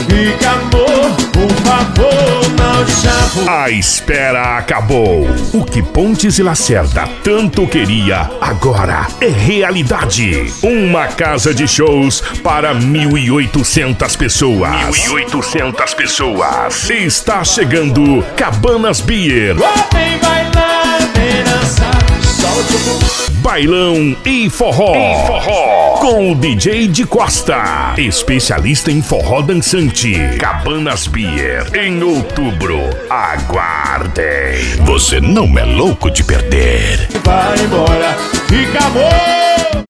fica amor, por favor, não chamo. A espera acabou. O que Pontes e Lacerda tanto queria, agora é realidade. Uma casa de shows para 1.800 pessoas. 1.800 pessoas. Está chegando Cabanas Beer. Vem bailar, vem dançar, solte o bumbum. Bailão e forró. Com o DJ de Costa, especialista em forró dançante. Cabanas Beer, em outubro. Aguardem. Você não é louco de perder. Vai embora, fica amor.